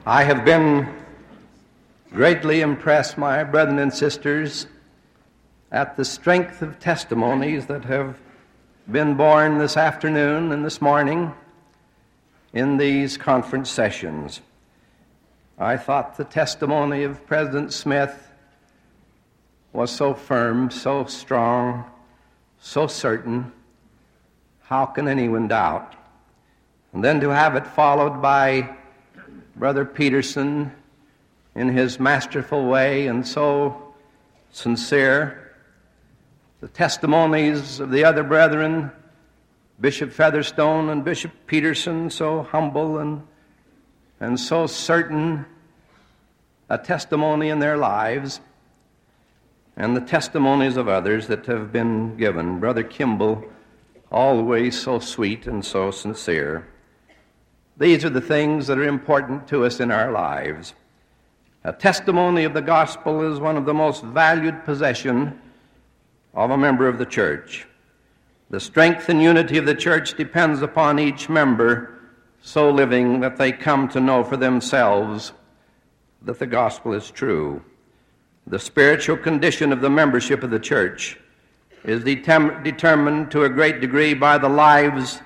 I have been greatly impressed, my brethren and sisters, at the strength of testimonies that have been born this afternoon and this morning in these conference sessions. I thought the testimony of President Smith was so firm, so strong, so certain. How can anyone doubt? And then to have it followed by Brother Peterson in his masterful way and so sincere. The testimonies of the other brethren, Bishop Featherstone and Bishop Peterson, so humble and so certain a testimony in their lives, and the testimonies of others that have been given. Brother Kimball, always so sweet and so sincere. These are the things that are important to us in our lives. A testimony of the gospel is one of the most valued possessions of a member of the church. The strength and unity of the church depends upon each member so living that they come to know for themselves that the gospel is true. The spiritual condition of the membership of the church is determined to a great degree by the lives,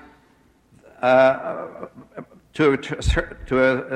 to the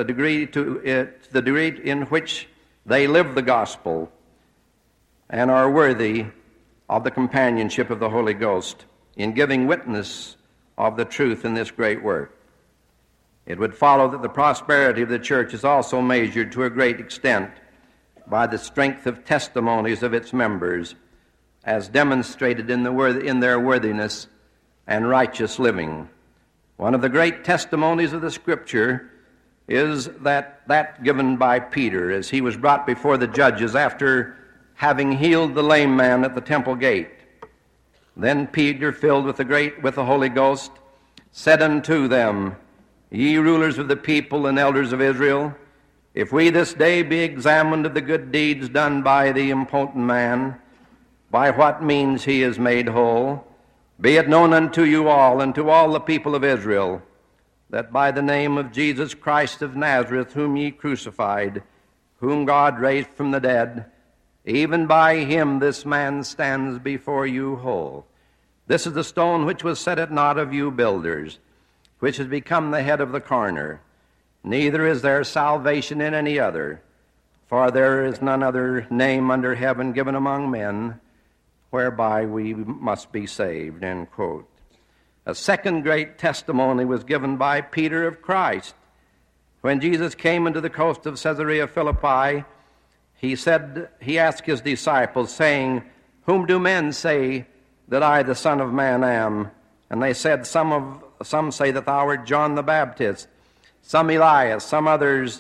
degree in which they live the gospel and are worthy of the companionship of the Holy Ghost in giving witness of the truth in this great work. It would follow that the prosperity of the church is also measured to a great extent by the strength of testimonies of its members as demonstrated in their worthiness and righteous living. One of the great testimonies of the Scripture is that given by Peter as he was brought before the judges after having healed the lame man at the temple gate. Then Peter, filled with the Holy Ghost, said unto them, Ye rulers of the people and elders of Israel, if we this day be examined of the good deeds done by the impotent man, by what means he is made whole, be it known unto you all and to all the people of Israel, that by the name of Jesus Christ of Nazareth, whom ye crucified, whom God raised from the dead, even by him this man stands before you whole. This is the stone which was set at naught of you builders, which has become the head of the corner. Neither is there salvation in any other, for there is none other name under heaven given among men whereby we must be saved, end quote. A second great testimony was given by Peter of Christ. When Jesus came into the coast of Caesarea Philippi, he asked his disciples, saying, Whom do men say that I, the Son of Man, am? And they said, Some say that thou art John the Baptist, some Elias, some others,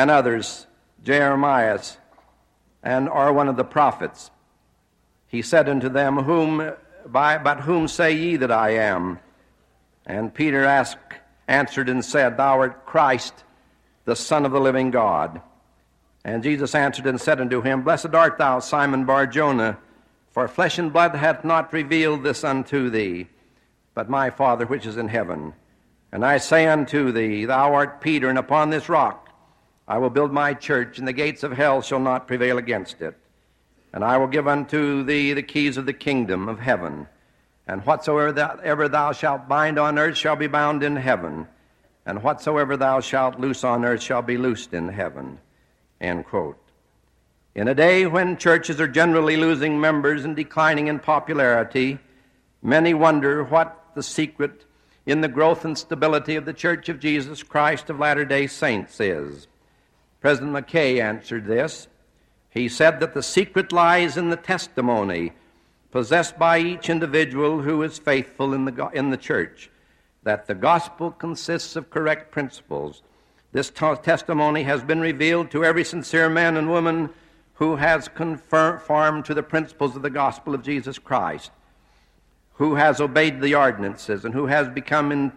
Jeremiah, or one of the prophets. He said unto them, But whom say ye that I am? And Peter answered and said, Thou art Christ, the Son of the living God. And Jesus answered and said unto him, Blessed art thou, Simon Bar-Jonah, for flesh and blood hath not revealed this unto thee, but my Father which is in heaven. And I say unto thee, Thou art Peter, and upon this rock I will build my church, and the gates of hell shall not prevail against it. And I will give unto thee the keys of the kingdom of heaven. And whatsoever thou shalt bind on earth shall be bound in heaven, and whatsoever thou shalt loose on earth shall be loosed in heaven. End quote. In a day when churches are generally losing members and declining in popularity, many wonder what the secret in the growth and stability of the Church of Jesus Christ of Latter-day Saints is. President McKay answered this. He said that the secret lies in the testimony possessed by each individual who is faithful in the church, that the gospel consists of correct principles. This testimony has been revealed to every sincere man and woman who has conformed to the principles of the gospel of Jesus Christ, who has obeyed the ordinances, and who has become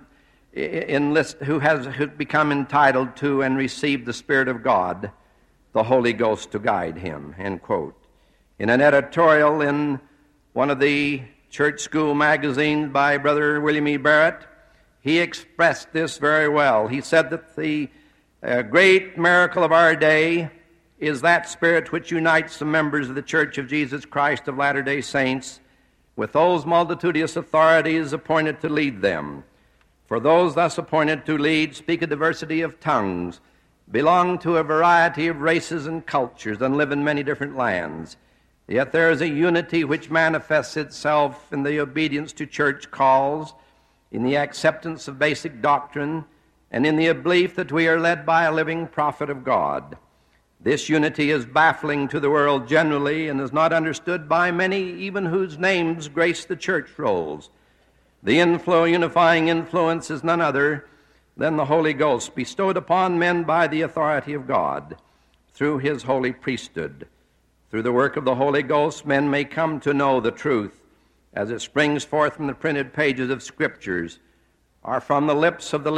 entitled to and received the Spirit of God, the Holy Ghost, to guide him, end quote. In an editorial in one of the church school magazines by Brother William E. Barrett, he expressed this very well. He said that the A great miracle of our day is that Spirit which unites the members of the Church of Jesus Christ of Latter-day Saints with those multitudinous authorities appointed to lead them. For those thus appointed to lead speak a diversity of tongues, belong to a variety of races and cultures, and live in many different lands. Yet there is a unity which manifests itself in the obedience to church calls, in the acceptance of basic doctrine, and in the belief that we are led by a living prophet of God. This unity is baffling to the world generally and is not understood by many, even whose names grace the church rolls. The unifying influence is none other than the Holy Ghost bestowed upon men by the authority of God through his holy priesthood. Through the work of the Holy Ghost, men may come to know the truth as it springs forth from the printed pages of Scriptures or from the lips of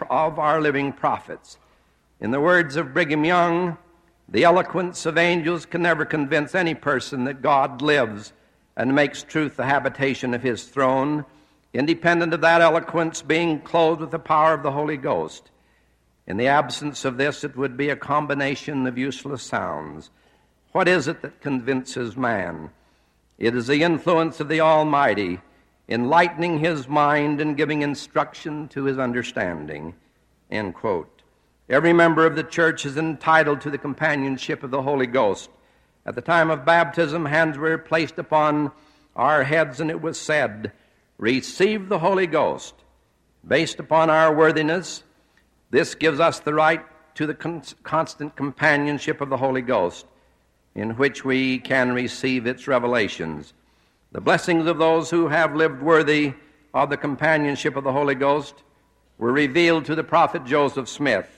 our living prophets. In the words of Brigham Young, the eloquence of angels can never convince any person that God lives and makes truth the habitation of his throne, independent of that eloquence being clothed with the power of the Holy Ghost. In the absence of this, it would be a combination of useless sounds. What is it that convinces man? It is the influence of the Almighty, enlightening his mind and giving instruction to his understanding. End quote. Every member of the church is entitled to the companionship of the Holy Ghost. At the time of baptism, hands were placed upon our heads, and it was said, "Receive the Holy Ghost." Based upon our worthiness, this gives us the right to the constant companionship of the Holy Ghost, in which we can receive its revelations. The blessings of those who have lived worthy of the companionship of the Holy Ghost were revealed to the prophet Joseph Smith.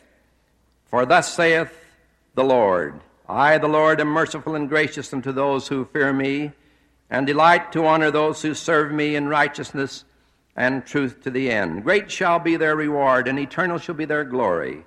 For thus saith the Lord, I, the Lord, am merciful and gracious unto those who fear me, and delight to honor those who serve me in righteousness and truth to the end. Great shall be their reward, and eternal shall be their glory.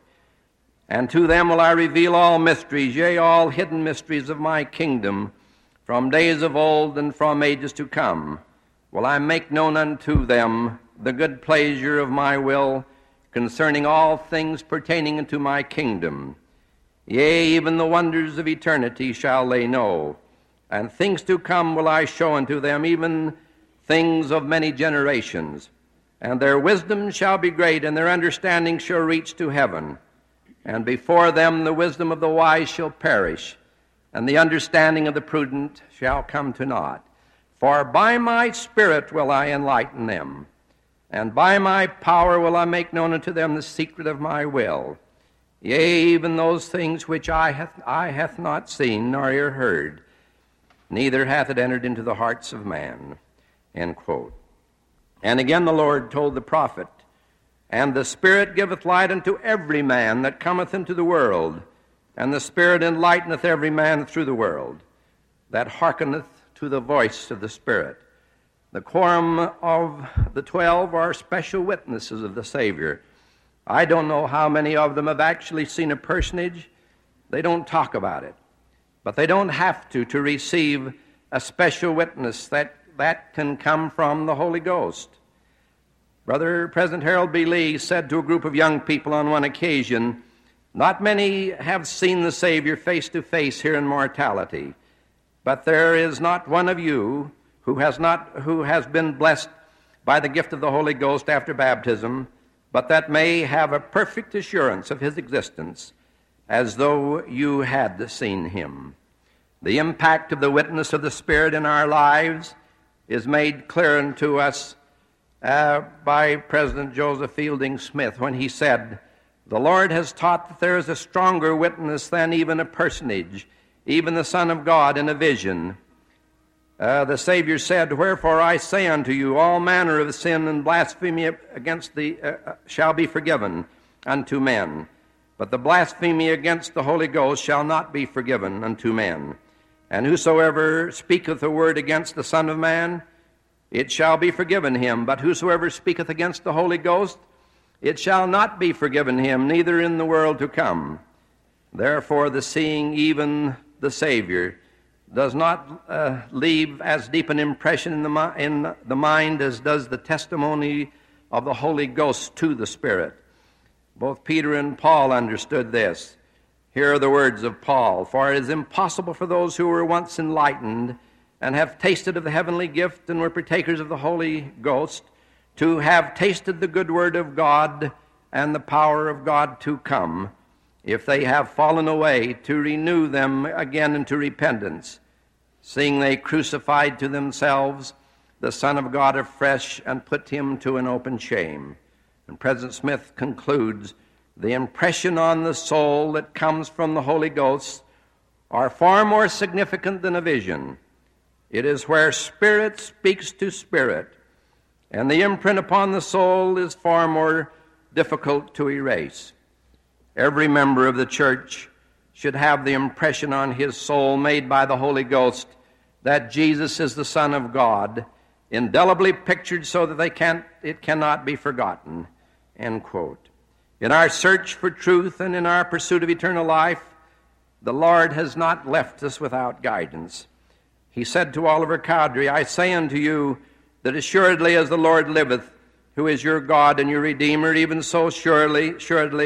And to them will I reveal all mysteries, yea, all hidden mysteries of my kingdom, from days of old and from ages to come. Will I make known unto them the good pleasure of my will, concerning all things pertaining unto my kingdom. Yea, even the wonders of eternity shall they know, and things to come will I show unto them, even things of many generations. And their wisdom shall be great, and their understanding shall reach to heaven. And before them the wisdom of the wise shall perish, and the understanding of the prudent shall come to naught. For by my Spirit will I enlighten them, and by my power will I make known unto them the secret of my will. Yea, even those things which eye hath not seen, nor ear heard, neither hath it entered into the hearts of man. End quote. And again the Lord told the prophet, And the Spirit giveth light unto every man that cometh into the world, and the Spirit enlighteneth every man through the world, that hearkeneth to the voice of the Spirit. The quorum of the 12 are special witnesses of the Savior. I don't know how many of them have actually seen a personage. They don't talk about it. But they don't have to receive a special witness that can come from the Holy Ghost. Brother President Harold B. Lee said to a group of young people on one occasion, Not many have seen the Savior face to face here in mortality, but there is not one of you who has been blessed by the gift of the Holy Ghost after baptism, but that may have a perfect assurance of his existence, as though you had seen him. The impact of the witness of the Spirit in our lives is made clear unto us by President Joseph Fielding Smith when he said, The Lord has taught that there is a stronger witness than even a personage, even the Son of God in a vision. The Savior said, Wherefore I say unto you, all manner of sin and blasphemy against shall be forgiven unto men, but the blasphemy against the Holy Ghost shall not be forgiven unto men. And whosoever speaketh a word against the Son of Man, it shall be forgiven him. But whosoever speaketh against the Holy Ghost, it shall not be forgiven him, neither in the world to come. Therefore the seeing even the Savior does not leave as deep an impression in the mind as does the testimony of the Holy Ghost to the Spirit. Both Peter and Paul understood this. Here are the words of Paul: "For it is impossible for those who were once enlightened and have tasted of the heavenly gift and were partakers of the Holy Ghost to have tasted the good word of God and the power of God to come, if they have fallen away, to renew them again into repentance, seeing they crucified to themselves the Son of God afresh and put him to an open shame." And President Smith concludes, "The impression on the soul that comes from the Holy Ghost are far more significant than a vision. It is where spirit speaks to spirit, and the imprint upon the soul is far more difficult to erase. Every member of the church should have the impression on his soul made by the Holy Ghost that Jesus is the Son of God, indelibly pictured so that it cannot be forgotten." End quote. In our search for truth and in our pursuit of eternal life, the Lord has not left us without guidance. He said to Oliver Cowdery, "I say unto you that assuredly as the Lord liveth, who is your God and your Redeemer, even so surely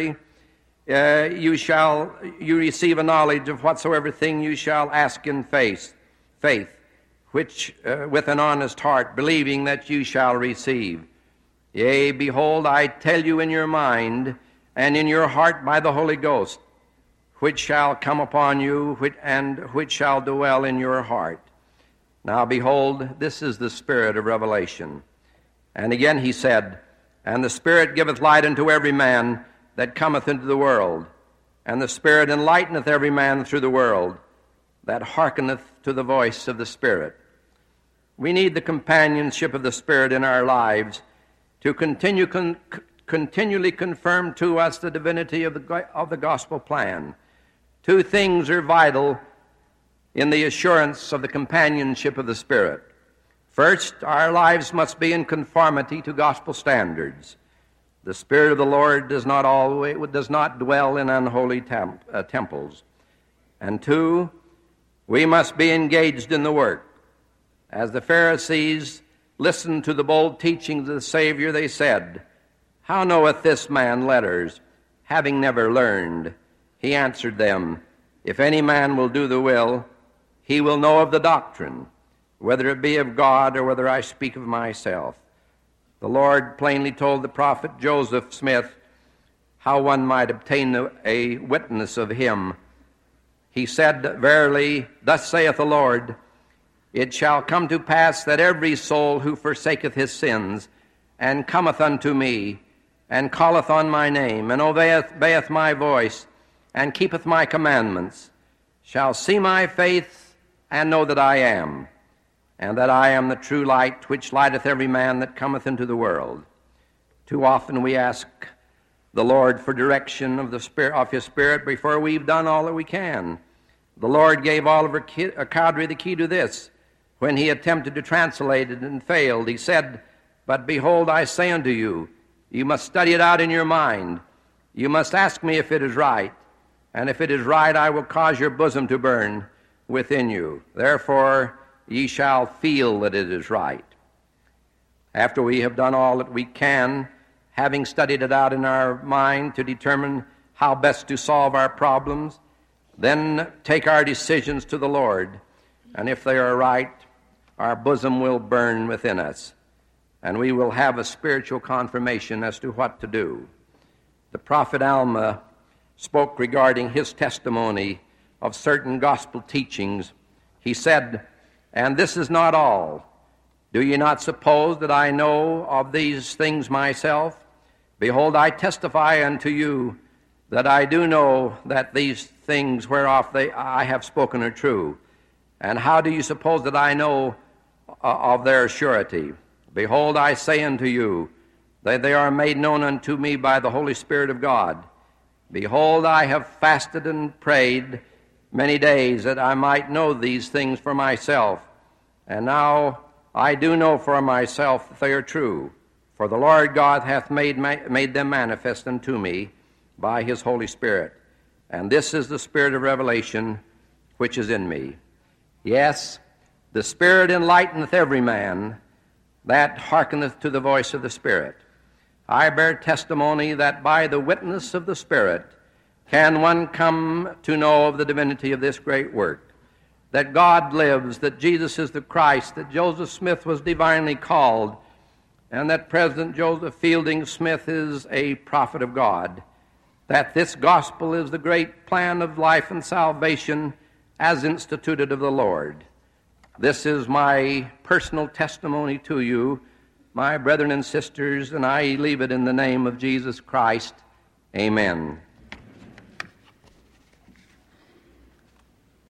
you receive a knowledge of whatsoever thing you shall ask in faith, which with an honest heart, believing that you shall receive. Yea, behold, I tell you in your mind and in your heart by the Holy Ghost, which shall come upon you and which shall dwell in your heart." Now behold, this is the spirit of revelation. And again he said, "And the Spirit giveth light unto every man that cometh into the world, and the Spirit enlighteneth every man through the world that hearkeneth to the voice of the Spirit." We need the companionship of the Spirit in our lives to continually confirm to us the divinity of the gospel plan. Two things are vital in the assurance of the companionship of the Spirit. First, our lives must be in conformity to gospel standards. The Spirit of the Lord does not dwell in unholy temples. And two, we must be engaged in the work. As the Pharisees listened to the bold teachings of the Savior, they said, "How knoweth this man letters, having never learned?" He answered them, "If any man will do the will, he will know of the doctrine, whether it be of God or whether I speak of myself." The Lord plainly told the prophet Joseph Smith how one might obtain a witness of him. He said, "Verily, thus saith the Lord, it shall come to pass that every soul who forsaketh his sins, and cometh unto me, and calleth on my name, and obeyeth my voice, and keepeth my commandments, shall see my face, and know that I am, and that I am the true light, which lighteth every man that cometh into the world." Too often we ask the Lord for direction of His Spirit before we've done all that we can. The Lord gave Oliver Cowdery the key to this. When he attempted to translate it and failed, he said, "But behold, I say unto you, you must study it out in your mind. You must ask me if it is right, and if it is right, I will cause your bosom to burn within you. Therefore, ye shall feel that it is right." After we have done all that we can, having studied it out in our mind to determine how best to solve our problems, then take our decisions to the Lord, and if they are right, our bosom will burn within us, and we will have a spiritual confirmation as to what to do. The prophet Alma spoke regarding his testimony of certain gospel teachings. He said, "And this is not all. Do ye not suppose that I know of these things myself? Behold, I testify unto you that I do know that these things whereof I have spoken are true. And how do you suppose that I know of their surety? Behold, I say unto you that they are made known unto me by the Holy Spirit of God. Behold, I have fasted and prayed many days that I might know these things for myself. And now I do know for myself that they are true. For the Lord God hath made them manifest unto me by his Holy Spirit. And this is the spirit of revelation which is in me." Yes, the Spirit enlighteneth every man that hearkeneth to the voice of the Spirit. I bear testimony that by the witness of the Spirit can one come to know of the divinity of this great work, that God lives, that Jesus is the Christ, that Joseph Smith was divinely called, and that President Joseph Fielding Smith is a prophet of God, that this gospel is the great plan of life and salvation as instituted of the Lord. This is my personal testimony to you, my brethren and sisters, and I leave it in the name of Jesus Christ. Amen.